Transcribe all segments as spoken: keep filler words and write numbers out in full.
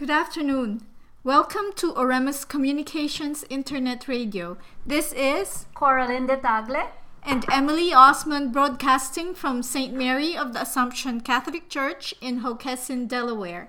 Good afternoon. Welcome to Oremus Communications Internet Radio. This is Coraline de Tagle and Emily Osmond broadcasting from Saint Mary of the Assumption Catholic Church in Hockessin, Delaware.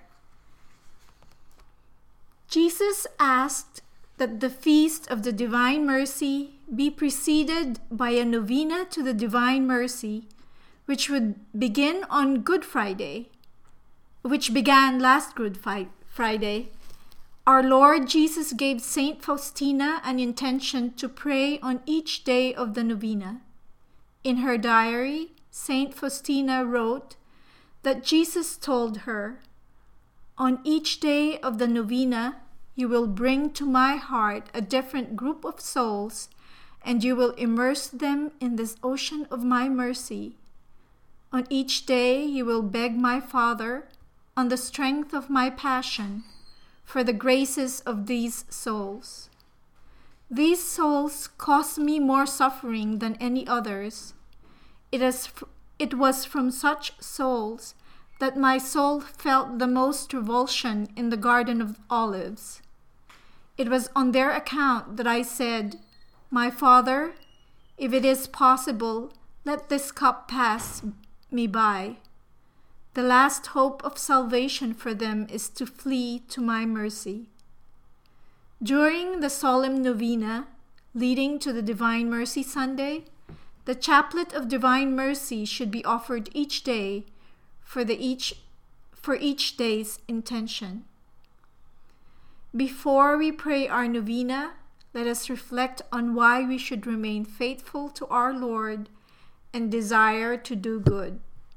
Jesus asked that the Feast of the Divine Mercy be preceded by a novena to the Divine Mercy, which would begin on Good Friday, which began last Good Friday. Our Lord Jesus gave Saint Faustina an intention to pray on each day of the novena. In her diary, Saint Faustina wrote that Jesus told her, "On each day of the novena, you will bring to my heart a different group of souls, and you will immerse them in this ocean of my mercy. On each day, you will beg my Father, on the strength of my passion, for the graces of these souls. These souls cause me more suffering than any others. It is, it was from such souls that my soul felt the most revulsion in the Garden of Olives. It was on their account that I said, 'My Father, if it is possible, let this cup pass me by.' The last hope of salvation for them is to flee to my mercy." During the solemn novena leading to the Divine Mercy Sunday, the Chaplet of Divine Mercy should be offered each day for, the each, for each day's intention. Before we pray our novena, let us reflect on why we should remain faithful to our Lord and desire to do good.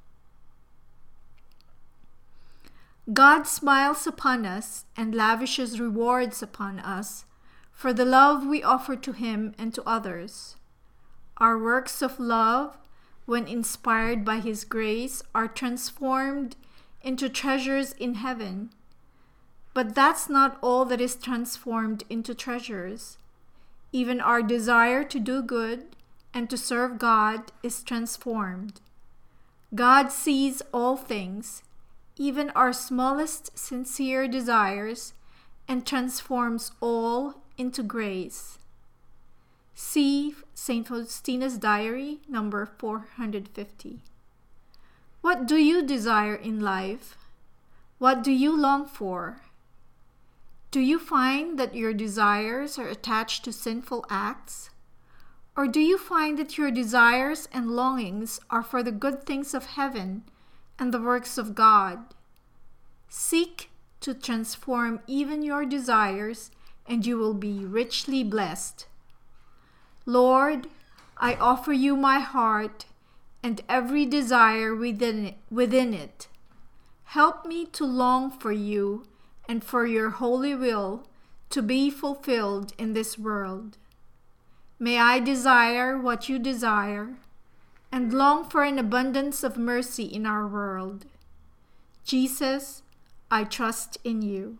God smiles upon us and lavishes rewards upon us for the love we offer to Him and to others. Our works of love, when inspired by His grace, are transformed into treasures in heaven. But that's not all that is transformed into treasures. Even our desire to do good and to serve God is transformed. God sees all things, even our smallest sincere desires, and transforms all into grace. See Saint Faustina's Diary, number four hundred fifty. What do you desire in life? What do you long for? Do you find that your desires are attached to sinful acts? Or do you find that your desires and longings are for the good things of heaven and the works of God? Seek to transform even your desires, and you will be richly blessed. Lord, I offer you my heart and every desire within it, within it. Help me to long for you and for your holy will to be fulfilled in this world. May I desire what you desire and long for an abundance of mercy in our world. Jesus, I trust in you.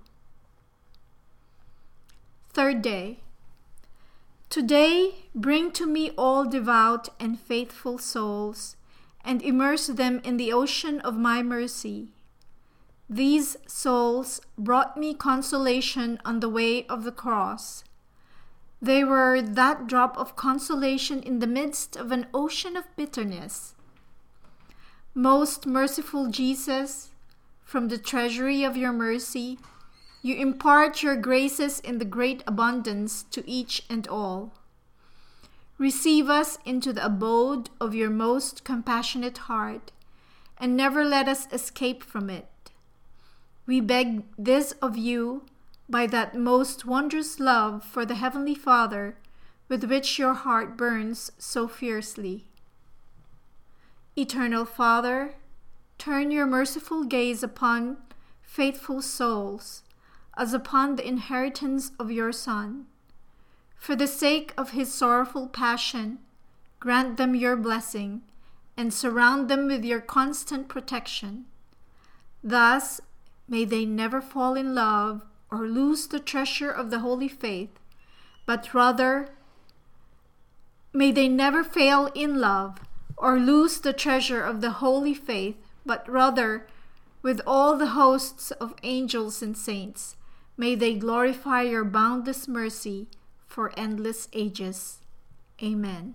Third day. Today, bring to me all devout and faithful souls and immerse them in the ocean of my mercy. These souls brought me consolation on the way of the cross. They were that drop of consolation in the midst of an ocean of bitterness. Most merciful Jesus, from the treasury of your mercy, you impart your graces in the great abundance to each and all. Receive us into the abode of your most compassionate heart, and never let us escape from it. We beg this of you by that most wondrous love for the Heavenly Father with which your heart burns so fiercely. Eternal Father, turn your merciful gaze upon faithful souls as upon the inheritance of your Son. For the sake of his sorrowful passion, grant them your blessing and surround them with your constant protection. Thus, may they never fall in love or lose the treasure of the holy faith, but rather, may they never fail in love or lose the treasure of the holy faith, but rather with all the hosts of angels and saints. May they glorify your boundless mercy for endless ages. Amen.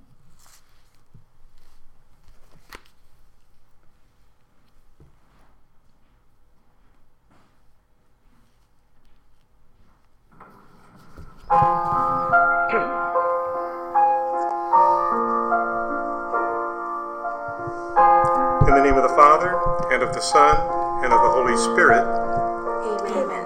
In the name of the Father, and of the Son, and of the Holy Spirit. Amen.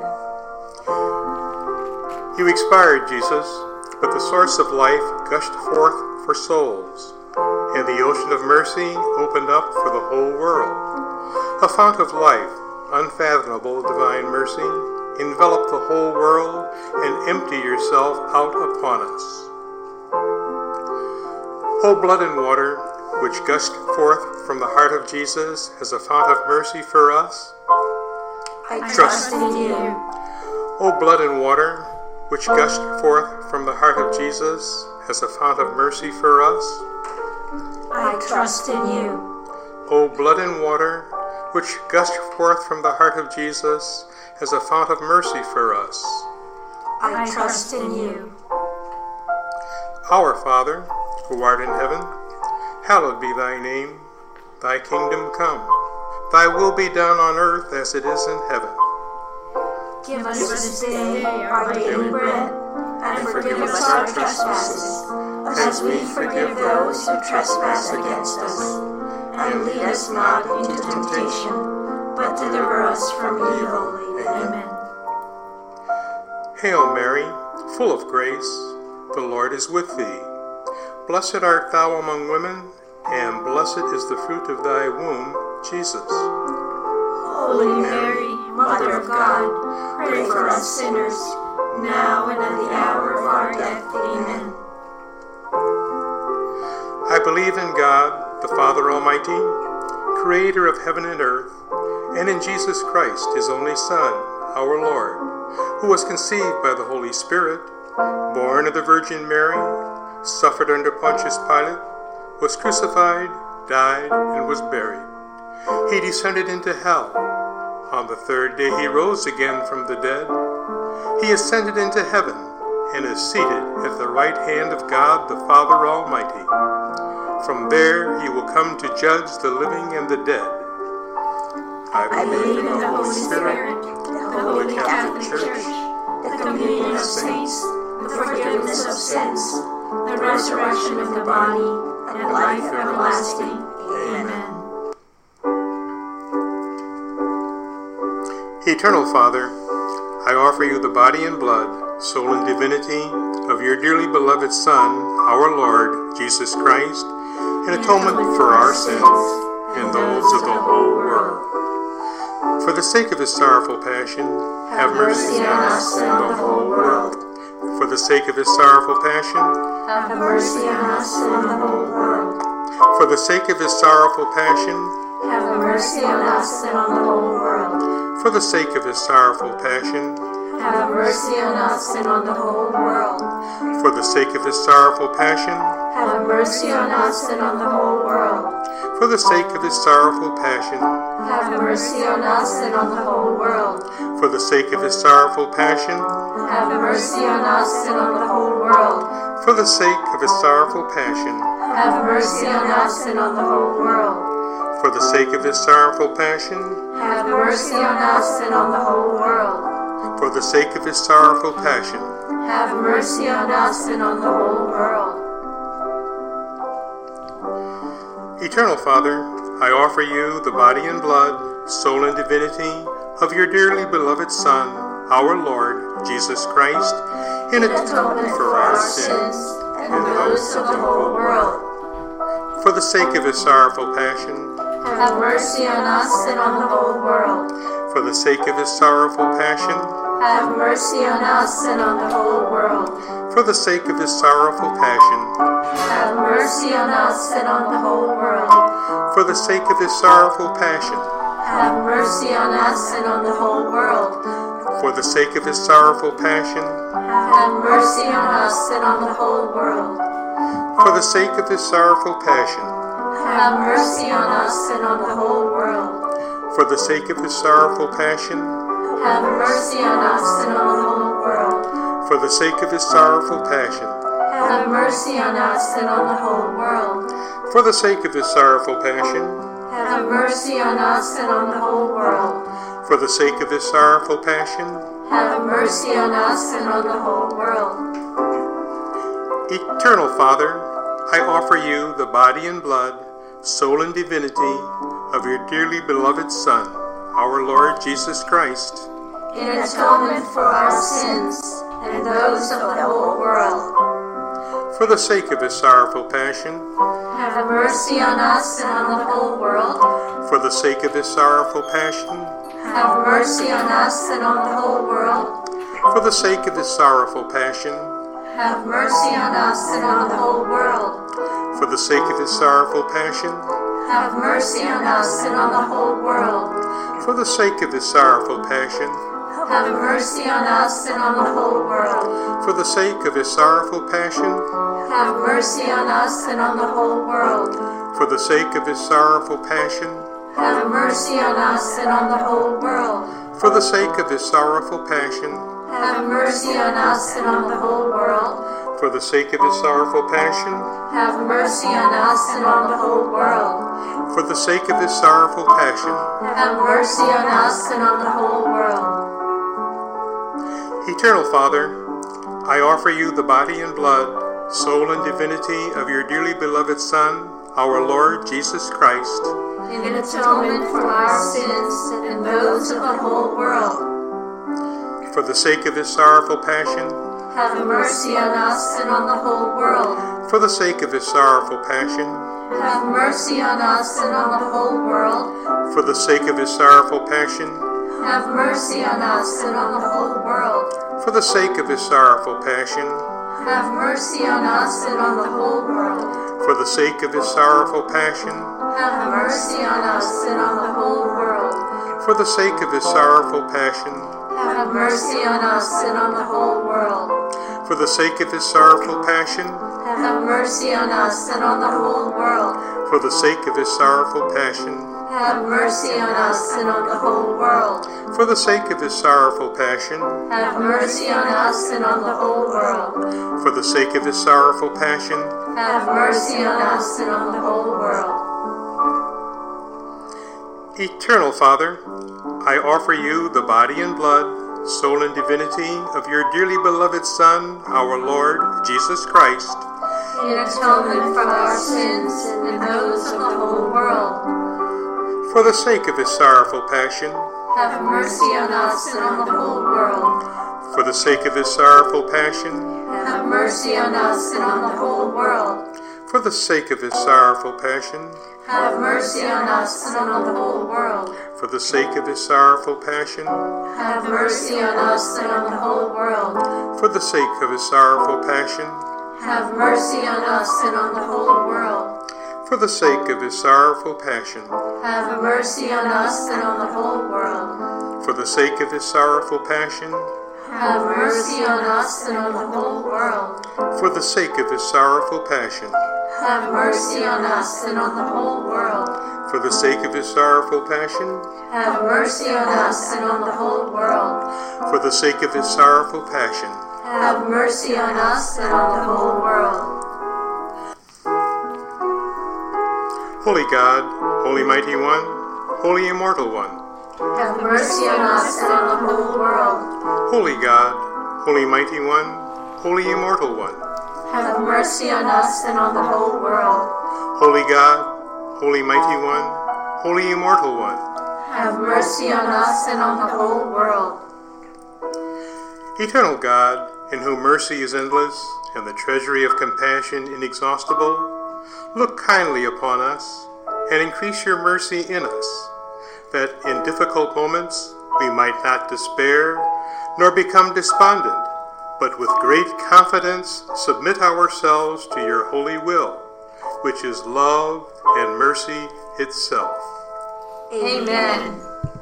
You expired, Jesus, but the source of life gushed forth for souls, and the ocean of mercy opened up for the whole world. A fount of life, unfathomable divine mercy, envelop the whole world and empty yourself out upon us. O blood and water, which gushed forth from the heart of Jesus as a fount of mercy for us, I trust in you. O blood and water, which gushed forth from the heart of Jesus as a fount of mercy for us, I trust in you. O blood and water, which gushed forth from the heart of Jesus as a fount of mercy for us, I trust in you. Our Father, who art in heaven, hallowed be thy name. Thy kingdom come. Thy will be done on earth as it is in heaven. Give us this day our daily bread, and forgive us our trespasses, as we forgive those who trespass against us. And lead us not into temptation, but deliver us from evil. Amen. Hail Mary, full of grace, the Lord is with thee. Blessed art thou among women, and blessed is the fruit of thy womb, Jesus. Holy Mary, Mother of God, pray for us sinners, now and at the hour of our death. Amen. I believe in God, the Father Almighty, creator of heaven and earth, and in Jesus Christ, his only Son, our Lord, who was conceived by the Holy Spirit, born of the Virgin Mary, suffered under Pontius Pilate, was crucified, died, and was buried. He descended into hell. On the third day he rose again from the dead. He ascended into heaven and is seated at the right hand of God the Father Almighty. From there he will come to judge the living and the dead. I I believe in the Holy Spirit, the Holy Catholic Church, the communion of saints, the forgiveness of sins, the resurrection of the body, and life everlasting. Amen. Eternal Father, I offer you the body and blood, soul and divinity of your dearly beloved Son, our Lord, Jesus Christ, in atonement for our sins and those of the whole world. For the sake of his sorrowful passion, have mercy on us and on the whole world. For the sake of his sorrowful passion, Have mercy on us and the whole world. for the sake of his sorrowful passion, Have mercy on us and on the whole world. for the sake of his sorrowful passion, Have mercy on us and on the whole world. for the sake of his sorrowful passion, Have mercy on us and on the whole world. for the sake of his sorrowful passion, Have mercy on us and on the whole world. for the sake of his sorrowful passion, Have mercy on us and on the whole world. for the sake of his sorrowful passion, Have mercy on us and on the whole world. for the sake of his sorrowful passion, Have mercy on us and on the whole world. for the sake of his sorrowful passion. Have mercy on us and on the whole world. Eternal Father, I offer you the body and blood, soul and divinity of your dearly beloved Son, our Lord, Jesus Christ, in atonement for our sins and those of the whole world. for the sake of his sorrowful passion, Have mercy on us and on the whole world. for the sake of his sorrowful passion, Have mercy on us and on the whole world. for the sake of his sorrowful passion, Have mercy on us and on the whole world. for the sake of his sorrowful passion, Have mercy on us and on the whole world. for the sake of his sorrowful passion, Have mercy on us and on the whole world. for the sake of his sorrowful passion, Have mercy on us and on the whole world. for the sake of his sorrowful passion, have mercy on us and on the whole world. for the sake of his sorrowful passion, Have mercy on us and on the whole world. for the sake of his sorrowful passion, Have mercy on us and on the whole world. for the sake of his sorrowful passion, Have mercy on us and on the whole world. Eternal Father, I offer you the body and blood, soul and divinity of your dearly beloved Son, our Lord Jesus Christ, In atonement for our sins and those of the whole world. for the sake of his sorrowful passion, Have mercy on us and on the whole world. for the sake of his sorrowful passion, Have mercy on us and on the whole world. for the sake of his sorrowful passion, Have mercy on us and on the whole world. for the sake of his sorrowful passion, Have mercy on us and on the whole world. for the sake of his sorrowful passion, Have mercy on us and on the whole world. for the sake of his sorrowful passion, Have mercy on us and on the whole world. for the sake of his sorrowful passion, Have mercy on us and on the whole world. for the sake of his sorrowful passion, Have mercy on us and on the whole world. for the sake of his sorrowful passion, Have mercy on us and on the whole world. for the sake of his sorrowful passion. Have mercy on us and on the whole world. Eternal Father, I offer you the body and blood, soul and divinity of your dearly beloved Son, our Lord Jesus Christ, In atonement for our sins and those of the whole world. for the sake of his sorrowful passion, Have mercy on us and on the whole world. for the sake of his sorrowful passion, Have mercy on us and on the whole world. for the sake of his sorrowful passion, Have mercy on us and on the whole world. for the sake of his sorrowful passion, Have mercy on us and on the whole world. for the sake of his sorrowful passion, Have mercy on us and on the whole world. for the sake of his sorrowful passion, Have mercy on us and on the whole world. for the sake of his sorrowful passion, Have mercy on us and on the whole world. for the sake of his sorrowful passion, Have mercy on us and on the whole world. for the sake of his sorrowful passion, Have mercy on us and on the whole world. for the sake of his sorrowful passion, Have mercy on us and on the whole world. Eternal Father, I offer you the body and blood, soul and divinity of your dearly beloved Son, our Lord Jesus Christ, In atonement for our sins and those of the whole world. for the sake of his sorrowful passion, Have mercy on us and on the whole world. for the sake of his sorrowful passion, Have mercy on us and on the whole world. for the sake of his sorrowful passion, Have mercy on us and on the whole world. for the sake of his sorrowful passion, Have mercy on us and on the whole world. for the sake of his sorrowful passion, Have mercy on us and on the whole world. for the sake of his sorrowful passion, Have mercy on us and on the whole world. for the sake of his sorrowful passion, Have mercy on us and on the whole world. for the sake of his sorrowful passion, Have mercy on us and on the whole world. for the sake of his sorrowful passion, Have mercy on us and on the whole world. for the sake of his sorrowful passion. Have mercy on us and on the whole world. Holy God, Holy Mighty One, Holy Immortal One, Have mercy on us and on the whole world. Holy God, Holy Mighty One, Holy Immortal One, Have mercy on us and on the whole world. Holy God, Holy Mighty One, Holy Immortal One, Have mercy on us and on the whole world. Eternal God, in whom mercy is endless and the treasury of compassion inexhaustible, look kindly upon us and increase your mercy in us, that in difficult moments we might not despair nor become despondent, but with great confidence submit ourselves to your holy will, which is love and mercy itself. Amen.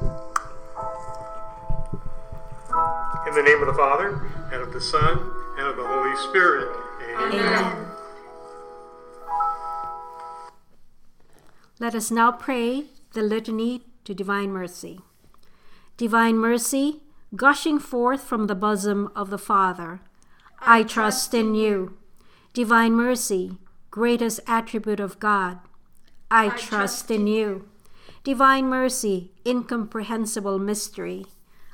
In the name of the Father, and of the Son, and of the Holy Spirit. Amen. Amen. Let us now pray the litany to divine mercy. Divine mercy, gushing forth from the bosom of the Father, I trust in you. Divine mercy, greatest attribute of God, I trust in you. Divine mercy, incomprehensible mystery,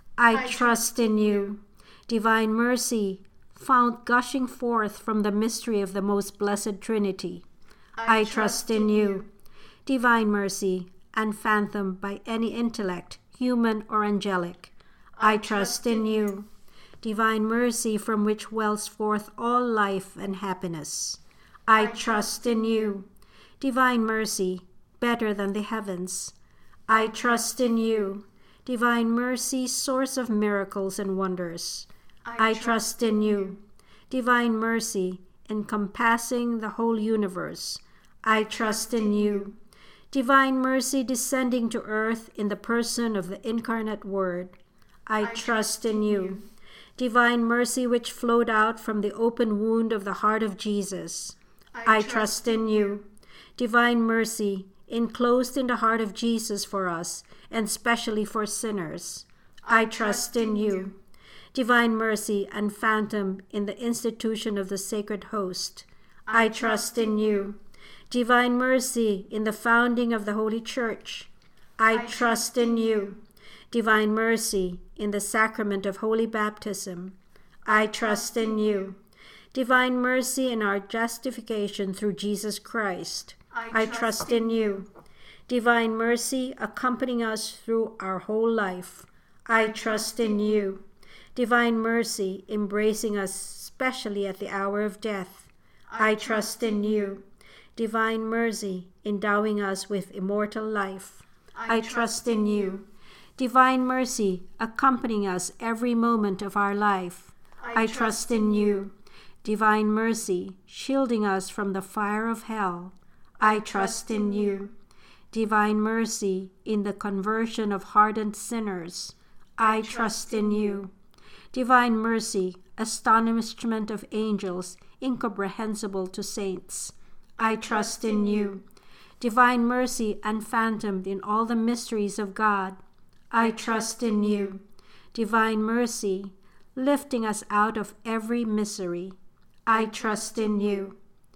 I trust in you. Divine mercy, fount gushing forth from the mystery of the most blessed Trinity, I trust in you. Divine mercy, unfathomed by any intellect, human or angelic, I trust in you. Divine mercy, from which wells forth all life and happiness, I trust in you. Divine mercy, better than the heavens, I trust in you. Divine mercy, source of miracles and wonders, I trust in you. Divine mercy, encompassing the whole universe, I trust in you. Divine mercy, descending to earth in the person of the incarnate Word, I trust in you. Divine mercy, which flowed out from the open wound of the heart of Jesus, I trust in you. Divine mercy, enclosed in the heart of Jesus for us, and specially for sinners, I trust in you. Divine mercy, unfathomed in the institution of the sacred host, I trust in you. Divine mercy, in the founding of the Holy Church, I trust in you. Divine mercy, in the sacrament of holy baptism, I trust in you. Divine mercy, in our justification through Jesus Christ, I trust in you. Divine mercy, accompanying us through our whole life, I trust in you. Divine mercy, embracing us specially at the hour of death, I trust in you. Divine mercy, endowing us with immortal life, I trust in you. Divine mercy, accompanying us every moment of our life, I trust in you. Divine mercy, shielding us from the fire of hell, I trust in you. Divine mercy, in the conversion of hardened sinners, I trust in you. Divine mercy, astonishment of angels, incomprehensible to saints, I trust in you. Divine mercy, unfathomed in all the mysteries of God, I trust in you. Divine mercy, lifting us out of every misery, I trust in you.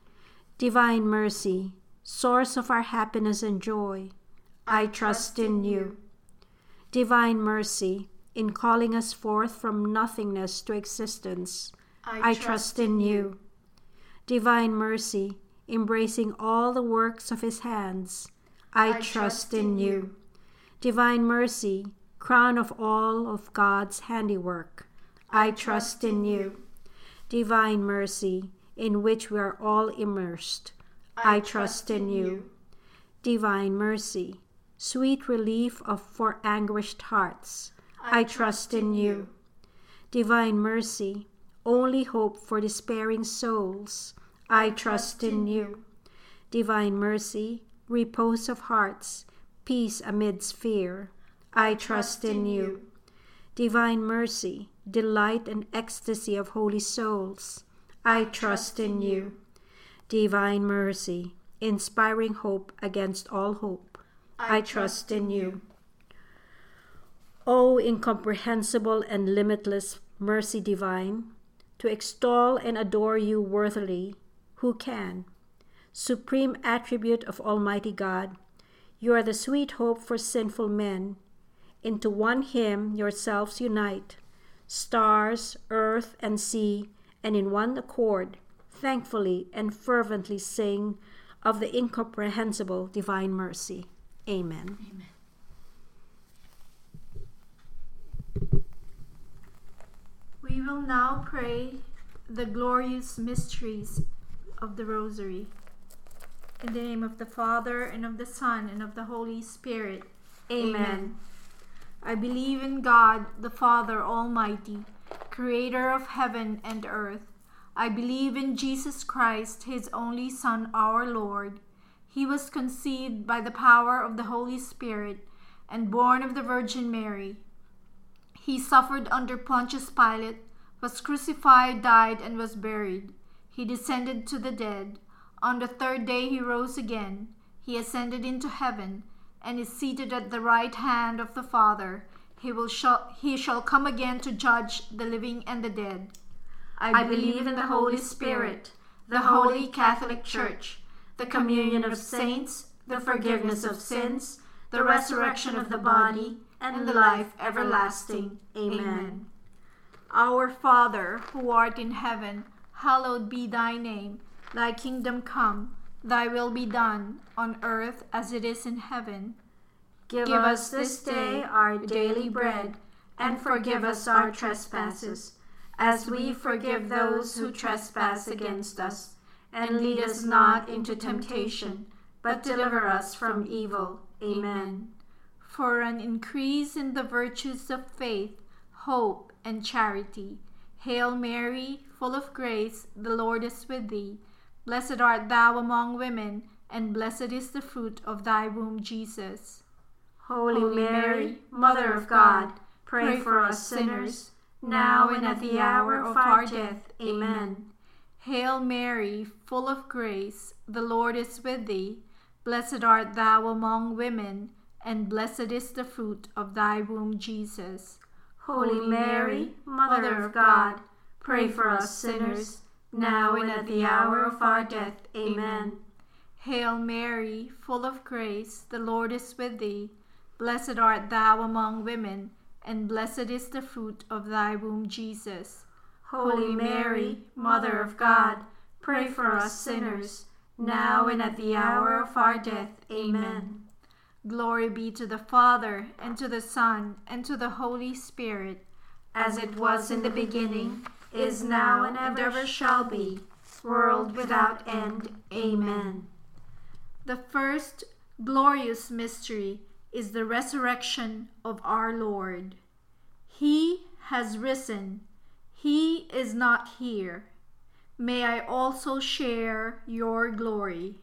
Divine mercy, source of our happiness and joy, I trust in you. Divine mercy, in calling us forth from nothingness to existence, I trust in you. Divine mercy, embracing all the works of his hands, I trust in you. Divine mercy, crown of all of God's handiwork, I trust in you. Divine mercy, in which we are all immersed, I trust in you. Divine mercy, sweet relief of for anguished hearts, I trust in you. Divine mercy, only hope for despairing souls, I trust in you. Divine mercy, repose of hearts, peace amidst fear, I trust in you. Divine mercy, delight and ecstasy of holy souls, I trust in you. Divine mercy, inspiring hope against all hope, I trust in you. O incomprehensible and limitless mercy divine, to extol and adore you worthily, who can? Supreme attribute of Almighty God, you are the sweet hope for sinful men. Into one hymn yourselves unite, stars, earth, and sea, and in one accord, thankfully and fervently sing of the incomprehensible divine mercy. Amen. Amen. We will now pray the glorious mysteries of the Rosary. In the name of the Father, and of the Son, and of the Holy Spirit. Amen. Amen. I believe in God, the Father Almighty, creator of heaven and earth. I believe in Jesus Christ, his only Son, our Lord. He was conceived by the power of the Holy Spirit and born of the Virgin Mary. He suffered under Pontius Pilate, was crucified, died, and was buried. He descended to the dead. On the third day he rose again. He ascended into heaven and is seated at the right hand of the Father. He will shall, he shall come again to judge the living and the dead. I, I believe in the Holy Spirit, the Holy Catholic Church, the communion of saints, the forgiveness of sins, the resurrection of the body, and the life everlasting. Amen. Our Father, who art in heaven, hallowed be thy name. Thy kingdom come, thy will be done, on earth as it is in heaven. Give us this day our daily bread, and forgive us our trespasses, as we forgive those who trespass against us. And lead us not into temptation, but deliver us from evil. Amen. For an increase in the virtues of faith, hope, and charity. Hail Mary, full of grace, the Lord is with thee. Blessed art thou among women, and blessed is the fruit of thy womb, Jesus. Holy, Holy Mary, Mother of God, pray for us sinners, now and at the hour of our death. Amen. Hail Mary, full of grace, the Lord is with thee. Blessed art thou among women, and blessed is the fruit of thy womb, Jesus. Holy Mary, Mother of God, pray for us sinners, now and at the hour of our death. Amen. Hail Mary, full of grace, the Lord is with thee. Blessed art thou among women, and blessed is the fruit of thy womb, Jesus. Holy Mary, Mother of God, pray for us sinners, now and at the hour of our death. Amen. Glory be to the Father, and to the Son, and to the Holy Spirit, as it was in the beginning, is now, and ever shall be, world without end. Amen. The first glorious mystery is the resurrection of our Lord. He has risen. He is not here. May I also share your glory.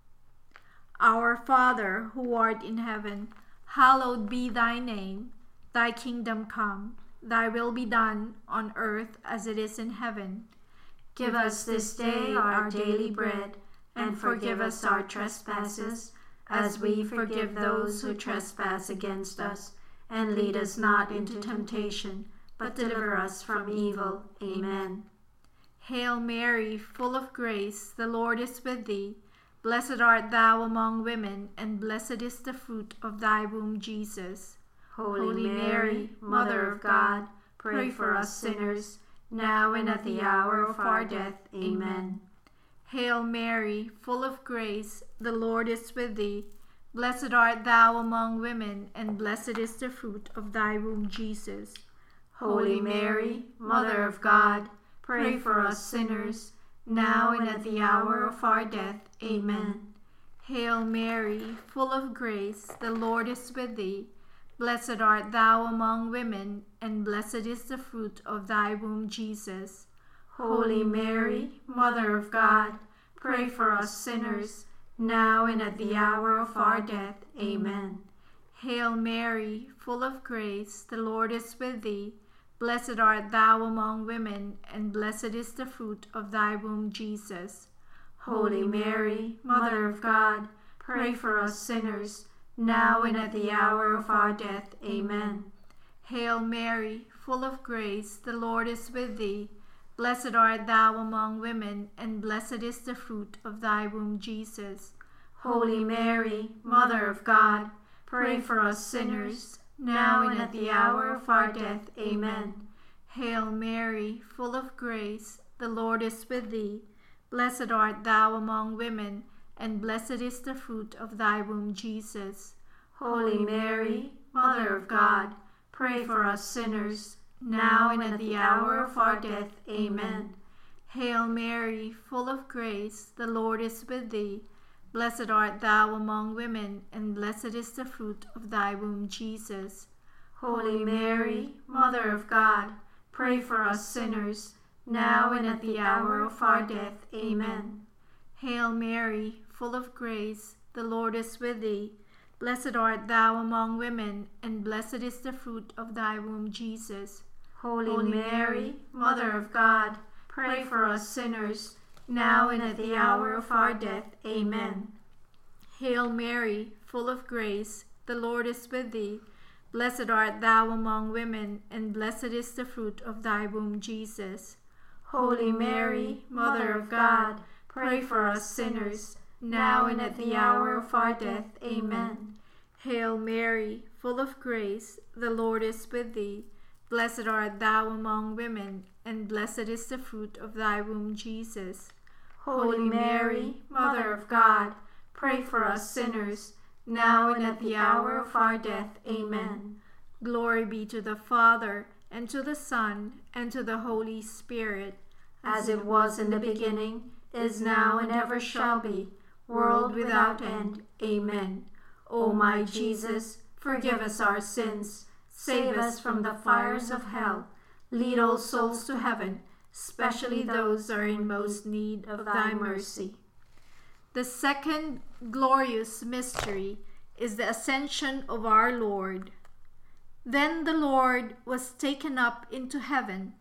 Our Father, who art in heaven, hallowed be thy name. Thy kingdom come, thy will be done on earth as it is in heaven. Give us this day our daily bread, and forgive us our trespasses, as we forgive those who trespass against us. And lead us not into temptation, but deliver us from evil. Amen. Hail Mary, full of grace, the Lord is with thee. Blessed art thou among women, and blessed is the fruit of thy womb, Jesus. Holy, Holy Mary, Mother of God, pray for us sinners, now and at the hour of our death. Amen. Hail Mary, full of grace, the Lord is with thee. Blessed art thou among women, and blessed is the fruit of thy womb, Jesus. Holy Mary, Mother of God, pray for us sinners, now and at the hour of our death. Amen. Hail Mary, full of grace, the Lord is with thee. Blessed art thou among women, and blessed is the fruit of thy womb, Jesus. Holy Mary, Mother of God, pray for us sinners, now and at the hour of our death. Amen. Hail Mary, full of grace, the Lord is with thee. Blessed art thou among women, and blessed is the fruit of thy womb, Jesus. Holy Mary, Mother of God, pray for us sinners, now and at the hour of our death. Amen. Hail Mary, full of grace, the Lord is with thee. Blessed art thou among women, and blessed is the fruit of thy womb, Jesus. Holy Mary, Mother of God, pray for us sinners, now and at the hour of our death. Amen. Hail Mary, full of grace, the Lord is with thee. Blessed art thou among women, and blessed is the fruit of thy womb, Jesus. Holy Mary, Mother of God, pray for us sinners, now and at the hour of our death. Amen. Hail Mary, full of grace, the Lord is with thee. Blessed art thou among women, and blessed is the fruit of thy womb, Jesus. Holy Mary, Mother of God, pray for us sinners, now and at the hour of our death. Amen. Hail Mary, full of grace, the Lord is with thee. Blessed art thou among women, and blessed is the fruit of thy womb, Jesus. Holy, Holy Mary, Mother of God, pray for us sinners, now and at the hour of our death. Amen. Hail Mary, full of grace, the Lord is with thee. Blessed art thou among women, and blessed is the fruit of thy womb, Jesus. Holy Mary, Mother of God, pray for us sinners, now and at the hour of our death. Amen. Hail Mary, full of grace, the Lord is with thee. Blessed art thou among women, and blessed is the fruit of thy womb, Jesus. Holy Mary, Mother of God, pray for us sinners, now and at the hour of our death. Amen. Glory be to the Father, and to the Son, and to the Holy Spirit, as it was in the beginning, is now, and ever shall be, world without end. Amen. O my Jesus, forgive us our sins, save us from the fires of hell, lead all souls to heaven, especially those who are in most need of thy mercy. The second glorious mystery is the ascension of our Lord. Then the Lord was taken up into heaven.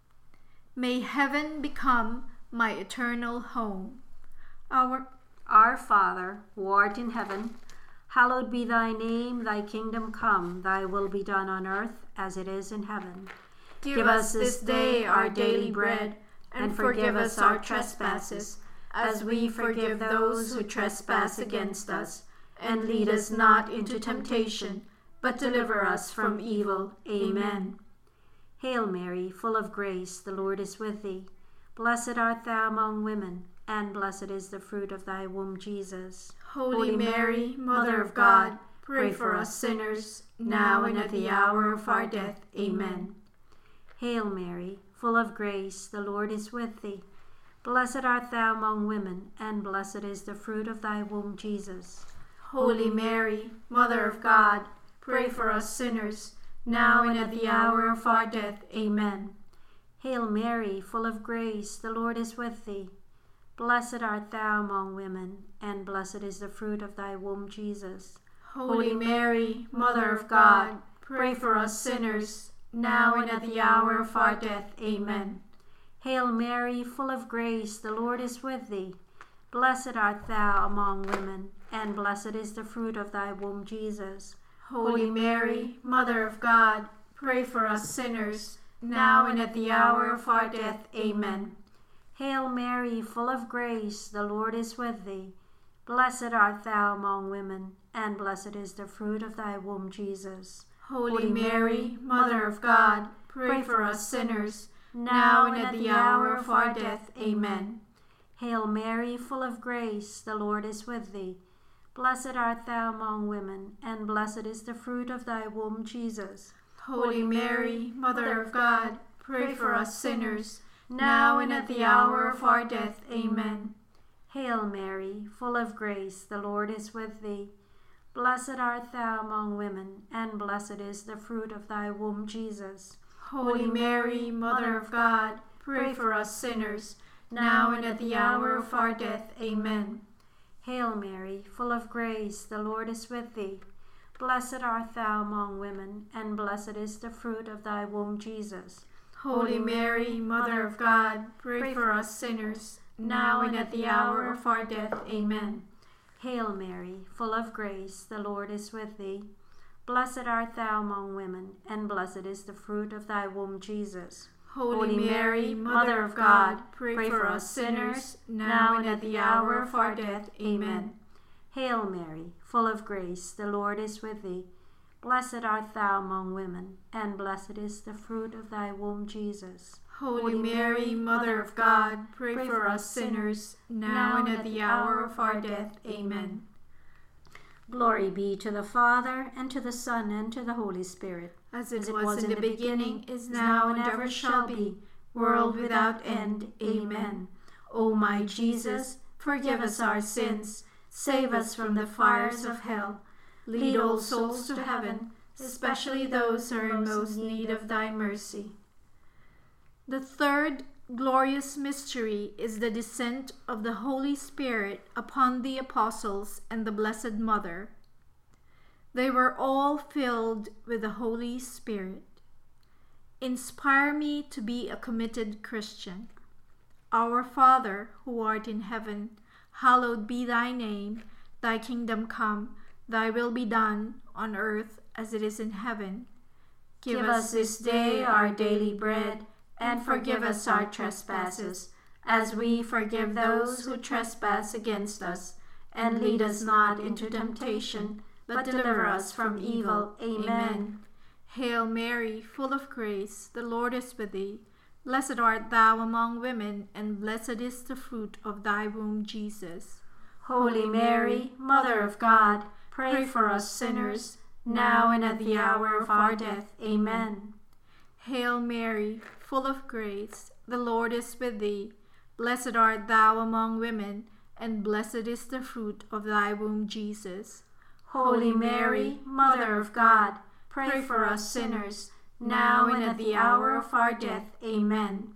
May heaven become my eternal home. Our, our Father, who art in heaven, hallowed be thy name. Thy kingdom come, thy will be done on earth as it is in heaven. Give, Give us this day our daily bread, and forgive us our trespasses, as we forgive those who trespass against us. And lead us not into temptation, but deliver us from evil. Amen. Hail Mary, full of grace, the Lord is with thee. Blessed art thou among women, and blessed is the fruit of thy womb, Jesus. Holy Mary, Mother of God, pray for us sinners, now and at the hour of our death. Amen. Hail Mary, full of grace, the Lord is with thee. Blessed art thou among women, and blessed is the fruit of thy womb, Jesus. Holy Mary, Mother of God, pray for us sinners, now and at the hour of our death. Amen. Hail Mary, full of grace, the Lord is with thee. Blessed art thou among women, and blessed is the fruit of thy womb, Jesus. Holy Mary, Mother of God, pray for us sinners, now and at the hour of our death. Amen. Hail Mary, full of grace, the Lord is with thee. Blessed art thou among women, and blessed is the fruit of thy womb, Jesus. Holy Mary, Mother of God, pray for us sinners, now and at the hour of our death. Amen. Hail Mary, full of grace, the Lord is with thee. Blessed art thou among women, and blessed is the fruit of thy womb, Jesus. Holy Mary, Mother of God, pray for us sinners, now and at the hour of our death. Amen. Hail Mary, full of grace, the Lord is with thee. Blessed art thou among women, and blessed is the fruit of thy womb, Jesus. Holy Mary, Mother of God, pray for us sinners, now and at the hour of our death. Amen. Hail Mary, full of grace, the Lord is with thee. Blessed art thou among women, and blessed is the fruit of thy womb, Jesus. Holy Mary, Mother of God, pray for us sinners, now and at the hour of our death. Amen. Hail Mary, full of grace, the Lord is with thee. Blessed art thou among women, and blessed is the fruit of thy womb, Jesus. Holy Mary, Mother of God, pray for us sinners, now and at the hour of our death. Amen. Hail Mary, full of grace, the Lord is with thee. Blessed art thou among women, and blessed is the fruit of thy womb, Jesus. Holy Mary, Mother of God, pray for us sinners, now and at the hour of our death. Amen. Hail Mary, full of grace, the Lord is with thee. Blessed art thou among women, and blessed is the fruit of thy womb, Jesus. Holy Mary, Mother of God, pray for us sinners, now and at the hour of our death. Amen. Glory be to the Father, and to the Son, and to the Holy Spirit. As it, As it was, was in the beginning, is now, and ever shall be, world without end. Amen. O my Jesus, forgive us our sins, save us from the fires of hell, lead all souls to heaven, especially those who are in most need of thy mercy. The third glorious mystery is the descent of the Holy Spirit upon the apostles and the Blessed Mother. They were all filled with the Holy Spirit. Inspire me to be a committed Christian. Our Father, who art in heaven, hallowed be thy name. Thy kingdom come, Thy will be done on earth as it is in heaven. Give us this day our daily bread, and forgive us our trespasses, as we forgive those who trespass against us. And lead us not into temptation, but deliver us from evil. Amen. Hail Mary, full of grace, the Lord is with thee. Blessed art thou among women, and blessed is the fruit of thy womb, Jesus. Holy Mary, Mother of God, pray for us sinners, now and at the hour of our death. Amen. Hail Mary, full of grace, the Lord is with thee. Blessed art thou among women, and blessed is the fruit of thy womb, Jesus. Holy Mary, Mother of God, pray for us sinners, now and at the hour of our death. Amen.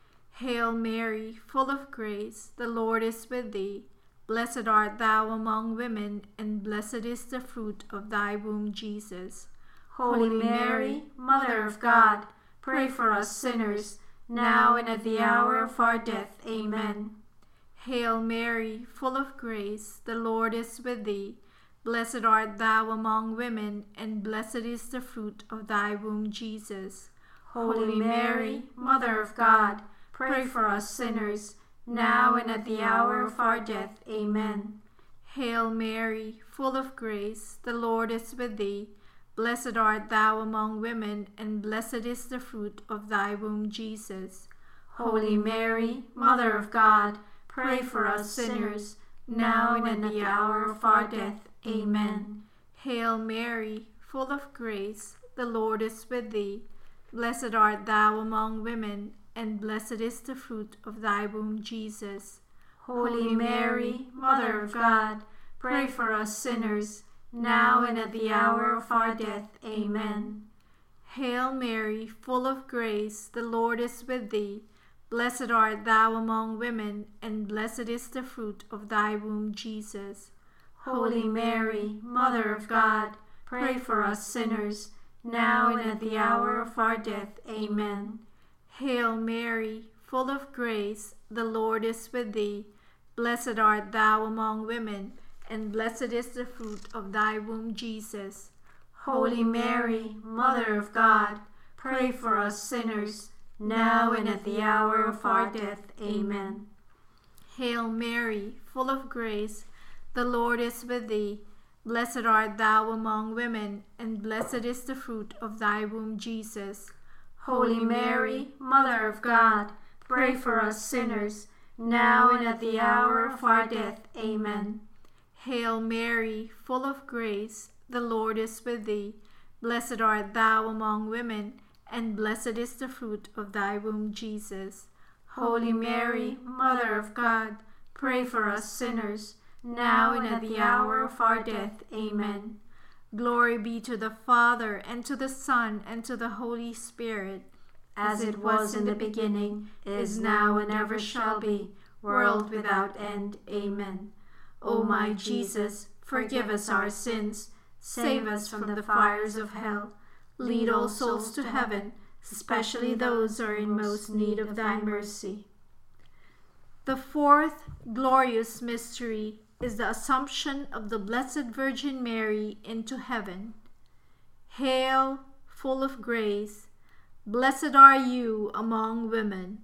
Hail Mary, full of grace, the Lord is with thee. Blessed art thou among women, and blessed is the fruit of thy womb, Jesus. Holy Mary, Mother of God, pray for us sinners, now and at the hour of our death. Amen. Hail Mary, full of grace, the Lord is with thee. Blessed art thou among women, and blessed is the fruit of thy womb, Jesus. Holy Mary, Mother of God, pray for us sinners, now and at the hour of our death. Amen. Hail Mary, full of grace, the Lord is with thee. Blessed art thou among women, and blessed is the fruit of thy womb, Jesus. Holy Mary, Mother of God, pray for us sinners, now and at the hour of our death. Amen. Hail Mary, full of grace, the Lord is with thee. Blessed art thou among women, and blessed is the fruit of thy womb, Jesus. Holy Mary, Mother of God, pray for us sinners, now and at the hour of our death. Amen. Hail Mary, full of grace, the Lord is with thee. Blessed art thou among women, and blessed is the fruit of thy womb, Jesus. Holy Mary, Mother of God, pray for us sinners, now and at the hour of our death. Amen. Hail Mary, full of grace, the Lord is with thee. Blessed art thou among women, and blessed is the fruit of thy womb, Jesus. Holy Mary, Mother of God, pray for us sinners, now and at the hour of our death. Amen. Hail Mary, full of grace, the Lord is with thee. Blessed art thou among women, and blessed is the fruit of thy womb, Jesus. Holy Mary, Mother of God, pray for us sinners, now and at the hour of our death. Amen. Hail Mary, full of grace, the Lord is with thee. Blessed art thou among women, and blessed is the fruit of thy womb, Jesus. Holy Mary, Mother of God, pray for us sinners, now and at the hour of our death. Amen. Glory be to the Father, and to the Son, and to the Holy Spirit, as it was in the beginning, is now, and ever shall be, world without end. Amen. O my Jesus, forgive us our sins, save us from the fires of hell, lead all souls to heaven, especially those who are in most need of thy mercy. The fourth glorious mystery is the Assumption of the Blessed Virgin Mary into heaven. Hail, full of grace, blessed are you among women.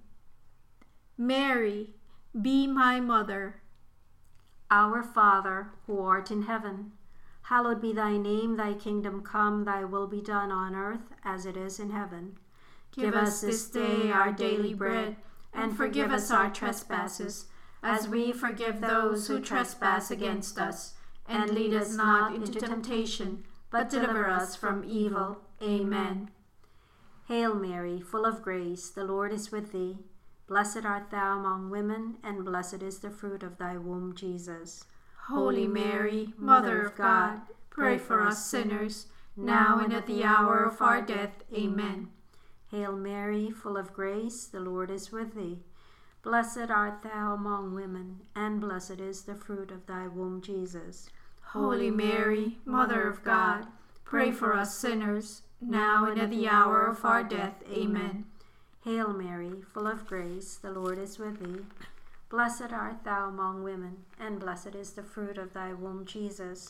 Mary, be my mother. Our Father, who art in heaven, hallowed be thy name. Thy kingdom come, thy will be done on earth as it is in heaven. Give us this day our daily bread, and forgive us our trespasses, as we forgive those who trespass against us. And lead us not into temptation, but deliver us from evil. Amen. Hail Mary, full of grace, the Lord is with thee. Blessed art thou among women, and blessed is the fruit of thy womb, Jesus. Holy Mary, Mother of God, pray for us sinners, now and at the hour of our death. Amen. Hail Mary, full of grace, the Lord is with thee. Blessed art thou among women, and blessed is the fruit of thy womb, Jesus. Holy Mary, Mother of God, pray for us sinners, now and at the hour of our death. Amen. Hail Mary, full of grace, the Lord is with thee. Blessed art thou among women, and blessed is the fruit of thy womb, Jesus.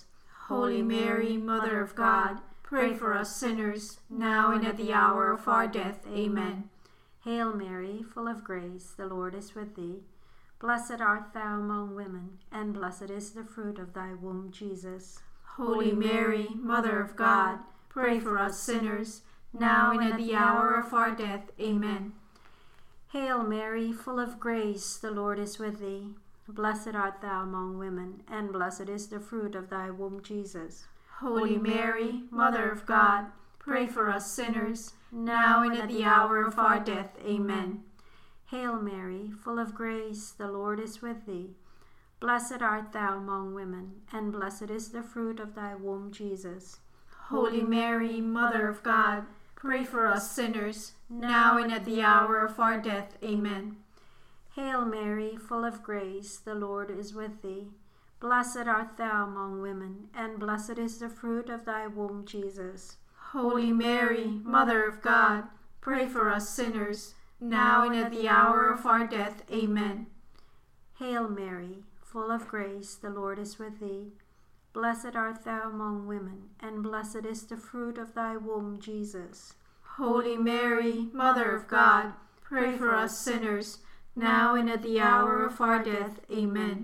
Holy Mary, Mother of God, pray for us sinners, now and at the hour of our death. Amen. Hail Mary, full of grace, the Lord is with thee. Blessed art thou among women, and blessed is the fruit of thy womb, Jesus. Holy Mary, Mother of God, pray for us sinners, now and at the hour of our death. Amen. Hail Mary, full of grace, the Lord is with thee. Blessed art thou among women, and blessed is the fruit of thy womb, Jesus. Holy Mary, Mother of God, pray for us sinners, now and at the hour of our death. Amen. Hail Mary, full of grace, the Lord is with thee. Blessed art thou among women, and blessed is the fruit of thy womb, Jesus. Holy Mary, Mother of God, pray for us sinners, now and at the hour of our death. Amen. Hail Mary, full of grace, the Lord is with thee. Blessed art thou among women, and blessed is the fruit of thy womb, Jesus. Holy Mary, Mother of God, pray for us sinners, now and at the hour of our death. Amen. Hail Mary, full of grace, the Lord is with thee. Blessed art thou among women, and blessed is the fruit of thy womb, Jesus. Holy Mary, Mother of God, pray for us sinners, now and at the hour of our death. Amen.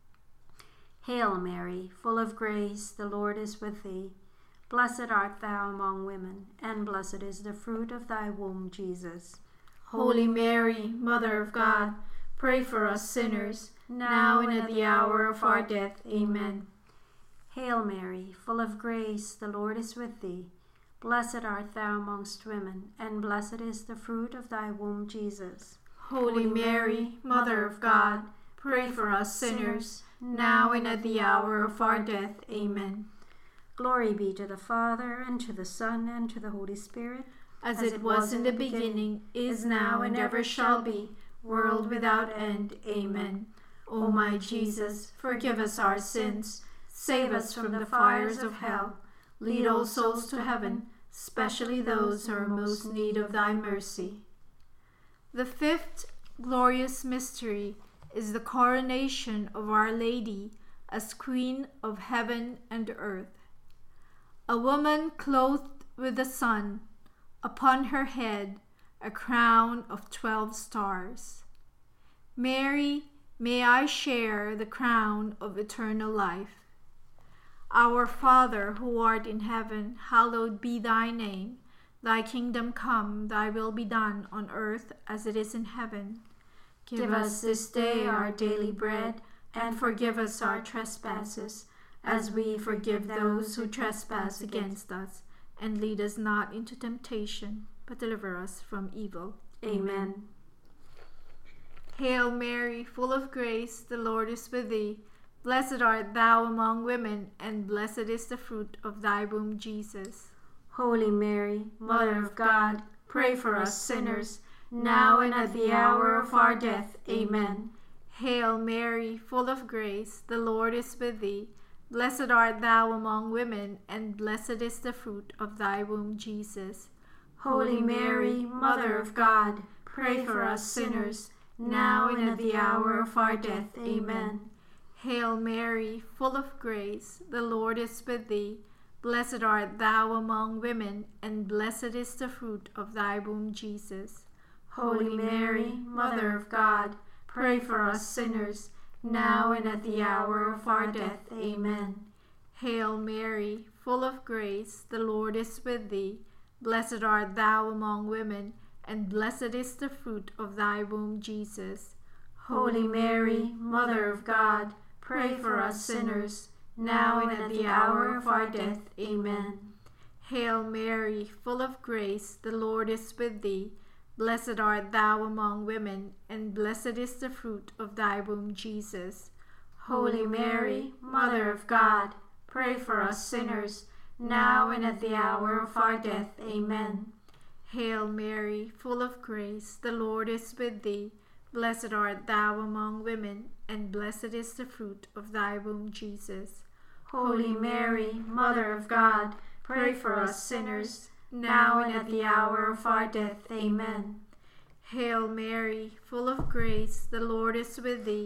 Hail Mary, full of grace, the Lord is with thee. Blessed art thou among women, and blessed is the fruit of thy womb, Jesus. Holy Mary, Mother of God, pray for us sinners, now and at the hour of our death. Amen. Hail Mary, full of grace, the Lord is with thee. Blessed art thou amongst women, and blessed is the fruit of thy womb, Jesus. Holy Mary, Mother of God, pray for us sinners, now and at the hour of our death. Amen. Glory be to the Father, and to the Son, and to the Holy Spirit, as it was in the beginning, is now, and ever shall be, world without end. Amen. O my Jesus, forgive us our sins, save us from the fires of hell, lead all souls to heaven, especially those who are most in need of thy mercy. The fifth glorious mystery is the coronation of Our Lady as Queen of heaven and earth. A woman clothed with the sun, upon her head a crown of twelve stars. Mary, may I share the crown of eternal life. Our Father, who art in heaven, hallowed be thy name. Thy kingdom come, thy will be done on earth as it is in heaven. Give us this day our daily bread, and forgive us our trespasses, as we forgive those who trespass against us. And lead us not into temptation, but deliver us from evil. Amen. Hail Mary, full of grace, the Lord is with thee. Blessed art thou among women, and blessed is the fruit of thy womb, Jesus. Holy Mary, Mother of God, pray for us sinners, now and at the hour of our death. Amen. Hail Mary, full of grace, the Lord is with thee. Blessed art thou among women, and blessed is the fruit of thy womb, Jesus. Holy Mary, Mother of God, pray for us sinners, now and at the hour of our death. Amen. Hail Mary, full of grace, the Lord is with thee. Blessed art thou among women, and blessed is the fruit of thy womb, Jesus. Holy Mary, Mother of God, pray for us sinners, now and at the hour of our death. Amen. Hail Mary, full of grace, the Lord is with thee. Blessed art thou among women, and blessed is the fruit of thy womb, Jesus. Holy Mary, Mother of God, pray for us sinners, now and at the hour of our death. Amen. Hail Mary, full of grace, the Lord is with thee. Blessed art thou among women, and blessed is the fruit of thy womb, Jesus. Holy Mary, Mother of God, pray for us sinners, now and at the hour of our death. Amen. Hail Mary, full of grace, the Lord is with thee. Blessed art thou among women, and blessed is the fruit of thy womb, Jesus. Holy Mary, Mother of God, pray for us sinners, now and at the hour of our death. Amen. Hail Mary, full of grace, the Lord is with thee.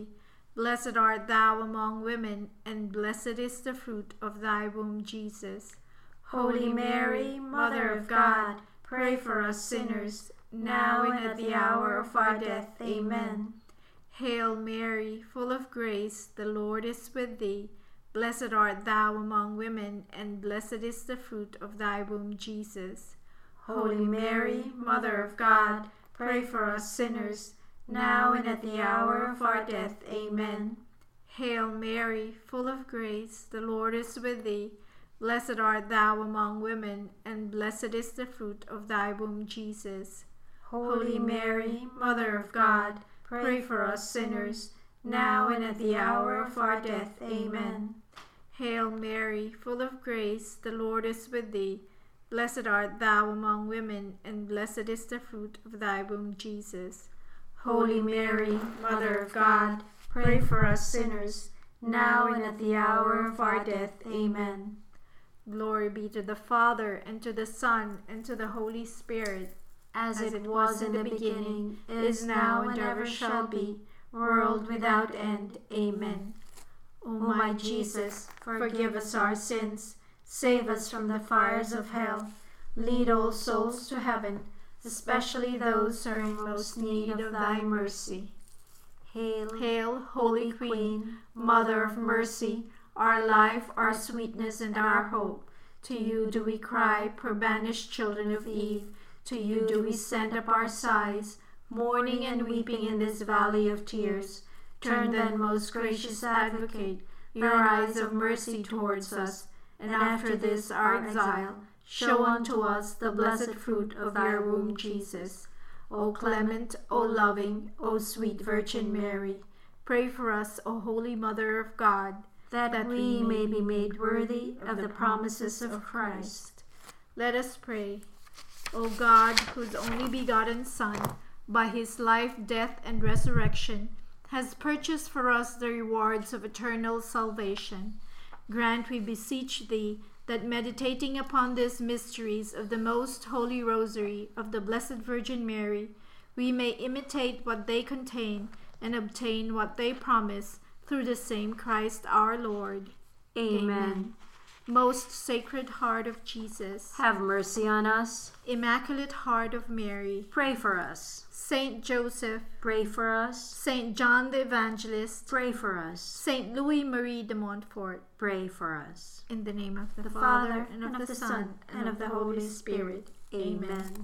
Blessed art thou among women, and blessed is the fruit of thy womb, Jesus. Holy Mary, Mother of God, pray for us sinners, now and at the hour of our death. Amen. Hail Mary, full of grace, the Lord is with thee. Blessed art thou among women, and blessed is the fruit of thy womb, Jesus. Holy Mary, Mother of God, pray for us sinners, now and at the hour of our death. Amen. Hail Mary, full of grace, the Lord is with thee. Blessed art thou among women, and blessed is the fruit of thy womb, Jesus. Holy Mary, Mother of God, pray for us sinners, now and at the hour of our death. Amen. Hail Mary, full of grace, the Lord is with thee. Blessed art thou among women, and blessed is the fruit of thy womb, Jesus. Holy Mary, Mother of God, pray for us sinners, now and at the hour of our death. Amen. Glory be to the Father, and to the Son, and to the Holy Spirit, as it was in the beginning, is now, and ever shall be, world without end. Amen. O my Jesus, forgive us our sins, save us from the fires of hell, lead all souls to heaven, especially those who are in most need of thy mercy. Hail, Hail, Holy Queen, Mother of mercy, our life, our sweetness, and our hope. To you do we cry, poor banished children of Eve. To you do we send up our sighs, mourning and weeping in this valley of tears. Turn then, most gracious Advocate, your eyes of mercy towards us, and after this our exile, show unto us the blessed fruit of your womb, Jesus. O clement, O loving, O sweet Virgin Mary, pray for us, O Holy Mother of God, that, that we may be made worthy of the promises of Christ. Let us pray. O God, whose only begotten Son, by his life, death, and resurrection, has purchased for us the rewards of eternal salvation, grant, we beseech thee, that meditating upon these mysteries of the most holy rosary of the Blessed Virgin Mary, we may imitate what they contain and obtain what they promise, through the same Christ our Lord. Amen. Amen. Most Sacred Heart of Jesus, have mercy on us. Immaculate Heart of Mary, pray for us. Saint Joseph, pray for us. Saint John the Evangelist, pray for us. Saint Louis Marie de Montfort, pray for us. In the name of the, the Father, Father, and of, and of the Son, and of the Holy Spirit. Amen. Amen.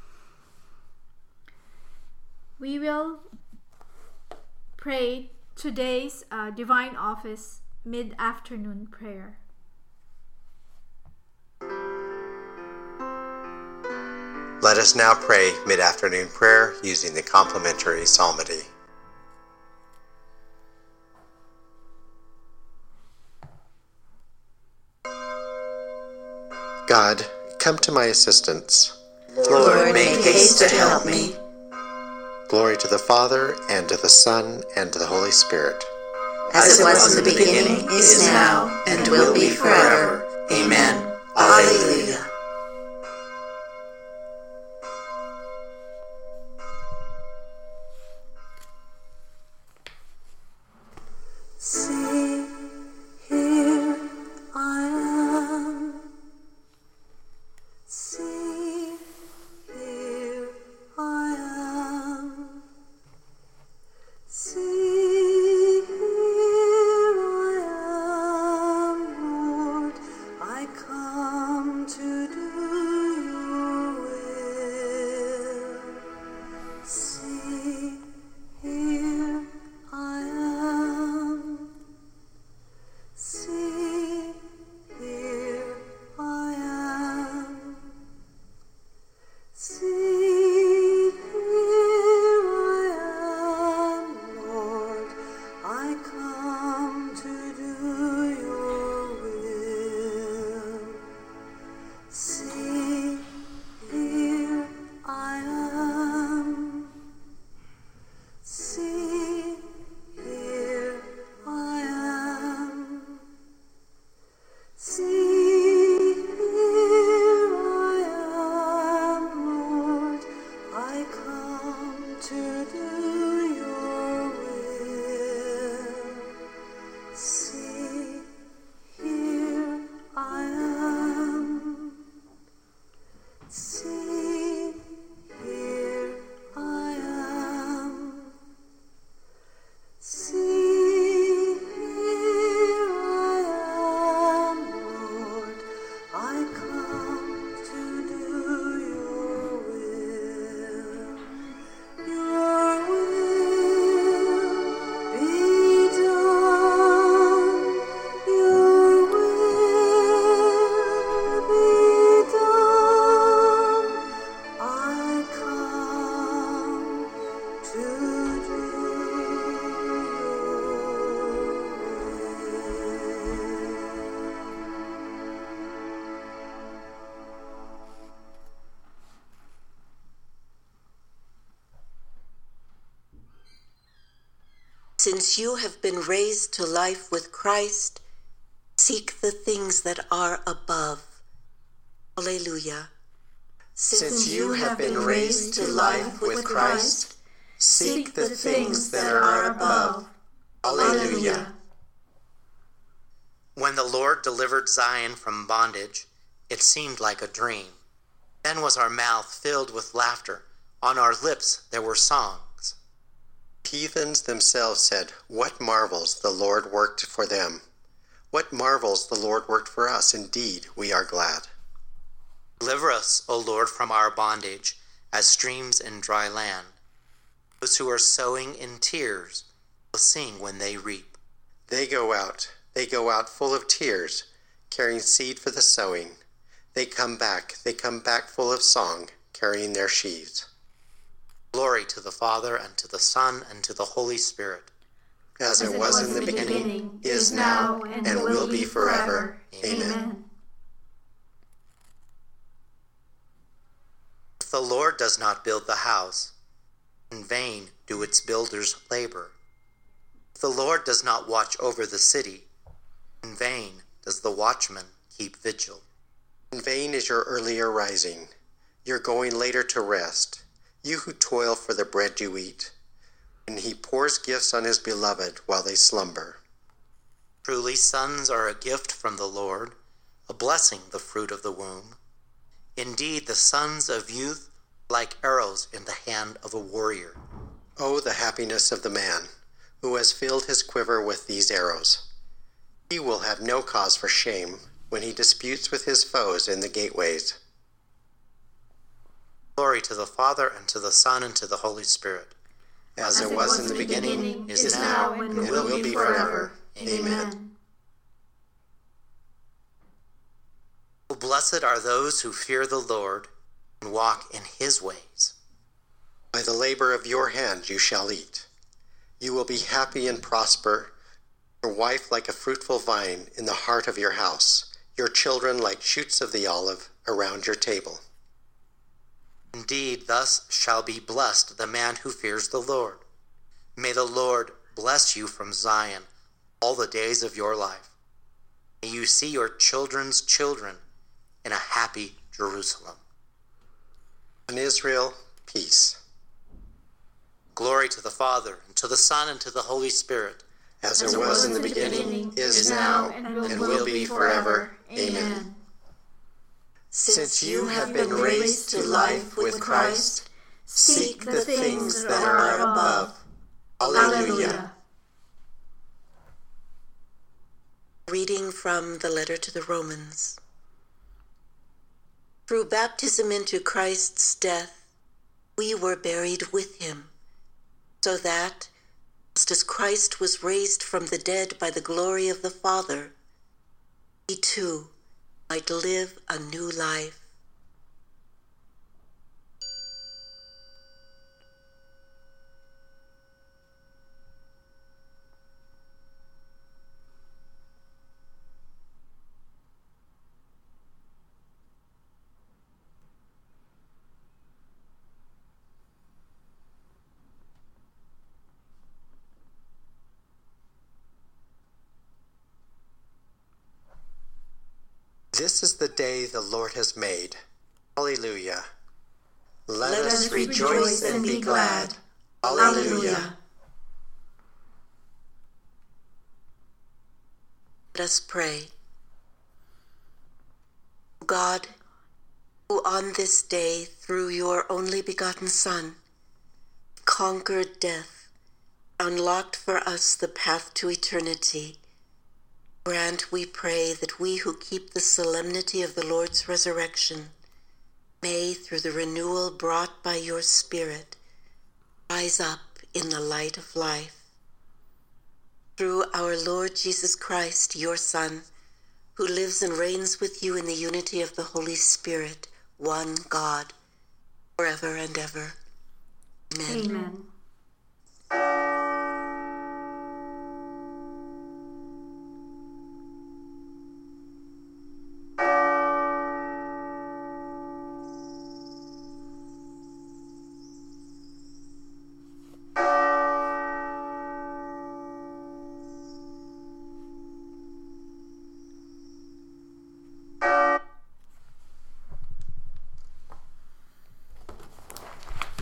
We will pray today's uh, Divine Office mid-afternoon prayer. Let us now pray mid-afternoon prayer using the complementary psalmody. God, come to my assistance. Lord, make haste to help me. Glory to the Father, and to the Son, and to the Holy Spirit. As it was in the beginning, is now, and will be forever. Amen. Alleluia. See, here I am. See, here I am. See, here I am, Lord. I come to Since you have been raised to life with Christ, seek the things that are above. Alleluia. Since you have been raised to life with Christ, seek the things that are above. Alleluia. When the Lord delivered Zion from bondage, it seemed like a dream. Then was our mouth filled with laughter. On our lips there were songs. Heathens themselves said, "What marvels the Lord worked for them! What marvels the Lord worked for us! Indeed, we are glad." Deliver us, O Lord, from our bondage, as streams in dry land. Those who are sowing in tears will sing when they reap. They go out, they go out full of tears, carrying seed for the sowing. They come back, they come back full of song, carrying their sheaves. Glory to the Father, and to the Son, and to the Holy Spirit. As, As it was, was in the beginning, beginning is now, and, and will be forever. Amen. Amen. If the Lord does not build the house, in vain do its builders labor. If the Lord does not watch over the city, in vain does the watchman keep vigil. In vain is your earlier rising, your going later to rest, you who toil for the bread you eat, and he pours gifts on his beloved while they slumber. Truly sons are a gift from the Lord, a blessing the fruit of the womb. Indeed, the sons of youth are like arrows in the hand of a warrior. Oh, the happiness of the man who has filled his quiver with these arrows. He will have no cause for shame when he disputes with his foes in the gateways. Glory to the Father, and to the Son, and to the Holy Spirit. As, As it was, was in the beginning, beginning is, is now, and, and will, will be forever. Amen. Amen. Oh, blessed are those who fear the Lord and walk in his ways. By the labor of your hand you shall eat. You will be happy and prosper, your wife like a fruitful vine in the heart of your house, your children like shoots of the olive around your table. Indeed, thus shall be blessed the man who fears the Lord. May the Lord bless you from Zion all the days of your life. May you see your children's children in a happy Jerusalem. In Israel, peace. Glory to the Father, and to the Son, and to the Holy Spirit. As, As it was, was in the beginning, beginning is now, and will, and will be forever. Amen. Since you have been raised to life with Christ, seek the things that are above. Alleluia. Reading from the letter to the Romans. Through baptism into Christ's death, we were buried with him, so that, just as Christ was raised from the dead by the glory of the Father, we too might live a new life. This is the day the Lord has made. Alleluia. Let, Let us rejoice and be glad. Alleluia. Let us pray. God, who on this day, through your only begotten Son, conquered death, unlocked for us the path to eternity, grant, we pray, that we who keep the solemnity of the Lord's resurrection may, through the renewal brought by your Spirit, rise up in the light of life. Through our Lord Jesus Christ, your Son, who lives and reigns with you in the unity of the Holy Spirit, one God, forever and ever. Amen. Amen.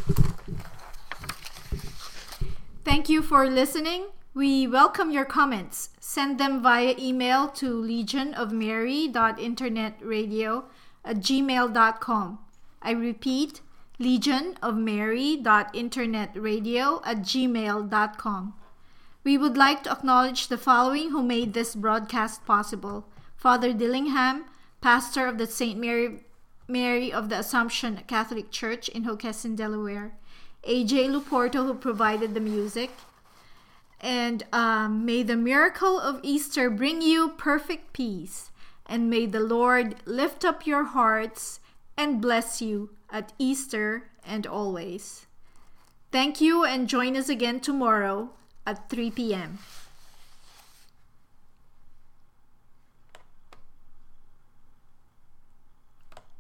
Thank you for listening. We welcome your comments. Send them via email to legion of mary dot internet radio at gmail dot com. I repeat, legion of mary dot internet radio at gmail dot com. We would like to acknowledge the following who made this broadcast possible. Father Dillingham, pastor of the Saint Mary, Mary of the Assumption Catholic Church in Hockessin, Delaware. A J Luporto, who provided the music. And um, may the miracle of Easter bring you perfect peace. And may the Lord lift up your hearts and bless you at Easter and always. Thank you, and join us again tomorrow at three p.m.